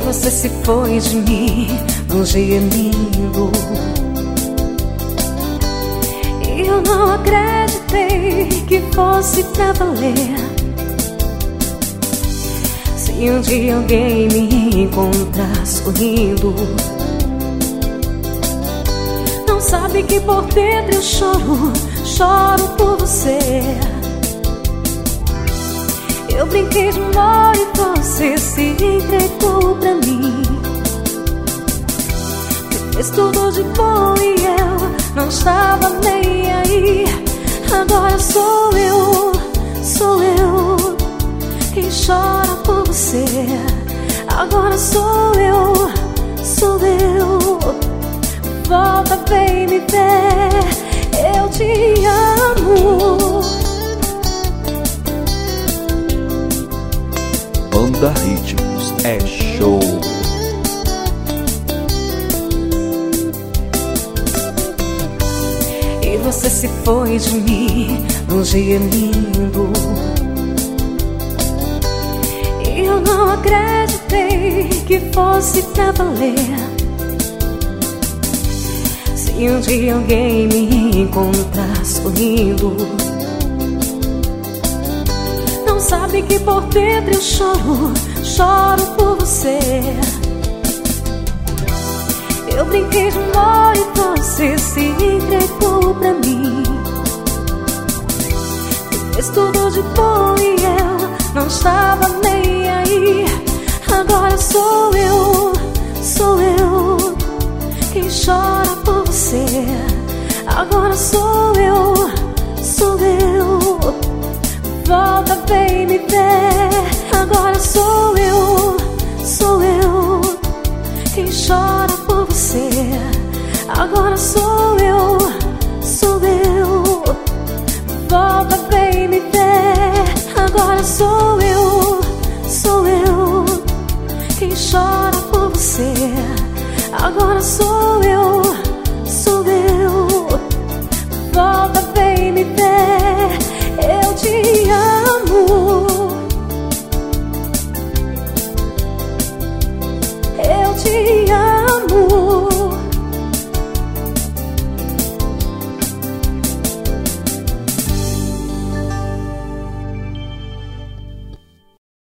você se foi de mim num dia lindo. E eu não acreditei que fosse pra valer. Se um dia alguém me encontrar sorrindo, não sabe que por dentro eu choro, choro por você. Eu brinquei de amor e você se entregou pra mim. Fez tudo de bom e eu não estava nem aí. Agora sou eu quem chora por você. Agora sou eu. Volta, vem me ver, eu te amo. Banda Ritmos é show. E você se foi de mim num dia lindo. E eu não acreditei que fosse pra valer. Se um dia alguém me encontrar sorrindo, não sabe que por dentro eu choro, choro por você. Eu brinquei de amor e você se entregou pra mim. Fez tudo de bom e eu não estava nem aí. Agora sou eu quem chora por você. Agora sou eu. Volta, vem me ver. Agora sou eu quem chora por você. Agora sou eu. Volta, vem me ver. Agora sou eu.